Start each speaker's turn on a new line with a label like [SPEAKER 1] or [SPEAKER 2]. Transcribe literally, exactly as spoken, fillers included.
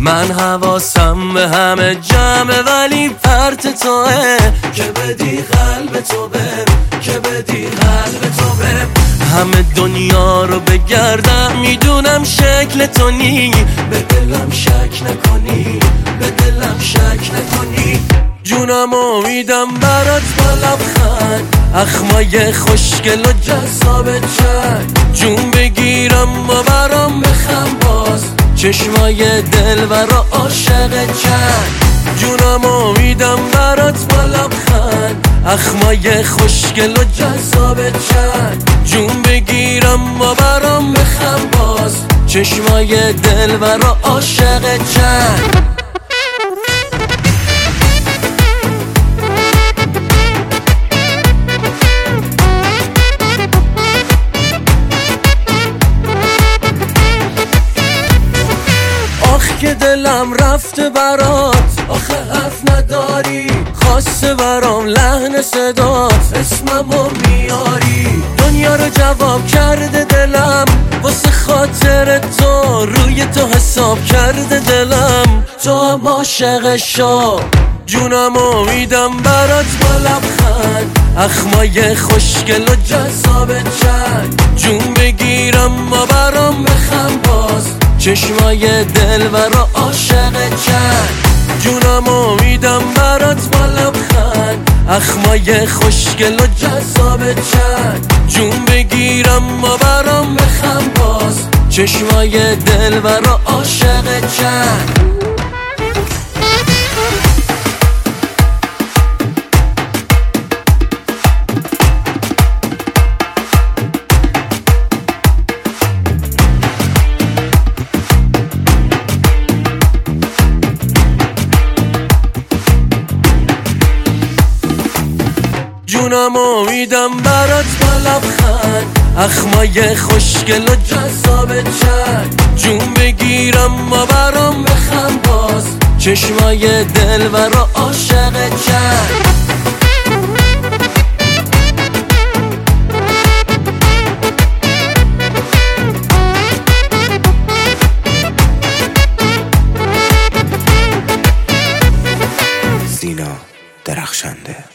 [SPEAKER 1] من حواسم به همه جمعه ولی پرت توه که بدی قلب تو بهم، که بدی قلب تو بهم. همه دنیا رو بگردم میدونم شکل تو نی، به دلم شک نکنی، به دلم شک نکنی. جونم امیدم برات با لبخند، اخمای خوشگل و جذاب چند، جون بگیرم و برام بخم باز، چشمای دلبر و عاشق چند. جونم امیدم برات با لبخند، اخمای خوشگل و جذاب چند، جون بگیرم و برام بخم باز، چشمای دلبر و عاشق چند. که دلم رفته برات، آخه حرف نداری، خواسته برام لحن صدات، اسممو میاری. دنیا رو جواب کرده دلم، واسه خاطر تو روی تو حساب کرده دلم، تو هم عاشق شو. جونم امیدم برات با لبخند، اخمای خوشگل و جذاب چند، جون بگیرم و برام بخم باز، چشمای دلبر و عاشق چند. جونم امیدم برات با لبخند، اخمای خوشگل و جذاب چند، جون بگیرم و برام بخم باز، چشمای دلبر و عاشق چند. جونم امیدم برات با لبخند، اخمای خوشگل و جذاب چند، جون بگیرم و برام بخم باز، چشمای دلبر و عاشق چند.
[SPEAKER 2] سینا درخشنده.